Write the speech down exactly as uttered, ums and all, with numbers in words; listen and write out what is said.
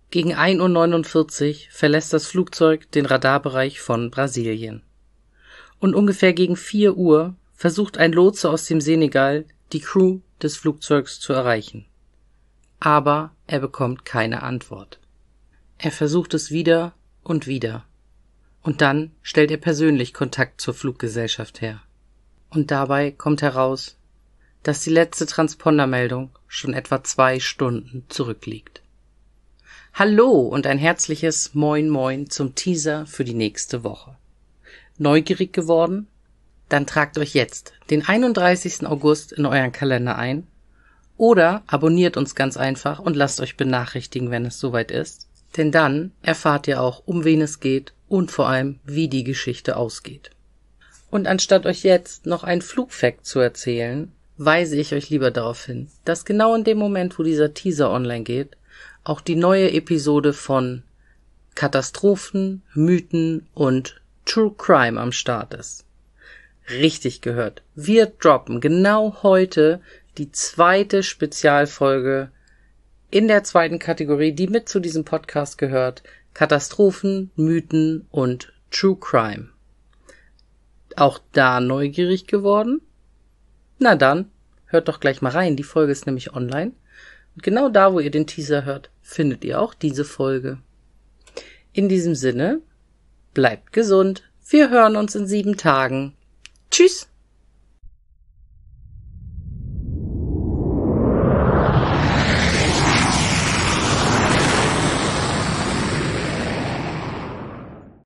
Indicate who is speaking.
Speaker 1: Gegen ein Uhr neunundvierzig verlässt das Flugzeug den Radarbereich von Brasilien. Und ungefähr gegen vier Uhr versucht ein Lotse aus dem Senegal, die Crew des Flugzeugs zu erreichen. Aber er bekommt keine Antwort. Er versucht es wieder und wieder. Und dann stellt er persönlich Kontakt zur Fluggesellschaft her. Und dabei kommt heraus, dass die letzte Transpondermeldung schon etwa zwei Stunden zurückliegt. Hallo und ein herzliches Moin Moin zum Teaser für die nächste Woche. Neugierig geworden? Dann tragt euch jetzt den einunddreißigsten August in euren Kalender ein oder abonniert uns ganz einfach und lasst euch benachrichtigen, wenn es soweit ist. Denn dann erfahrt ihr auch, um wen es geht und vor allem, wie die Geschichte ausgeht. Und anstatt euch jetzt noch einen Flugfact zu erzählen, weise ich euch lieber darauf hin, dass genau in dem Moment, wo dieser Teaser online geht, auch die neue Episode von Katastrophen, Mythen und True Crime am Start ist. Richtig gehört. Wir droppen genau heute die zweite Spezialfolge in der zweiten Kategorie, die mit zu diesem Podcast gehört. Katastrophen, Mythen und True Crime. Auch da neugierig geworden? Na dann, hört doch gleich mal rein. Die Folge ist nämlich online. Und genau da, wo ihr den Teaser hört, findet ihr auch diese Folge. In diesem Sinne, bleibt gesund. Wir hören uns in sieben Tagen. Tschüss!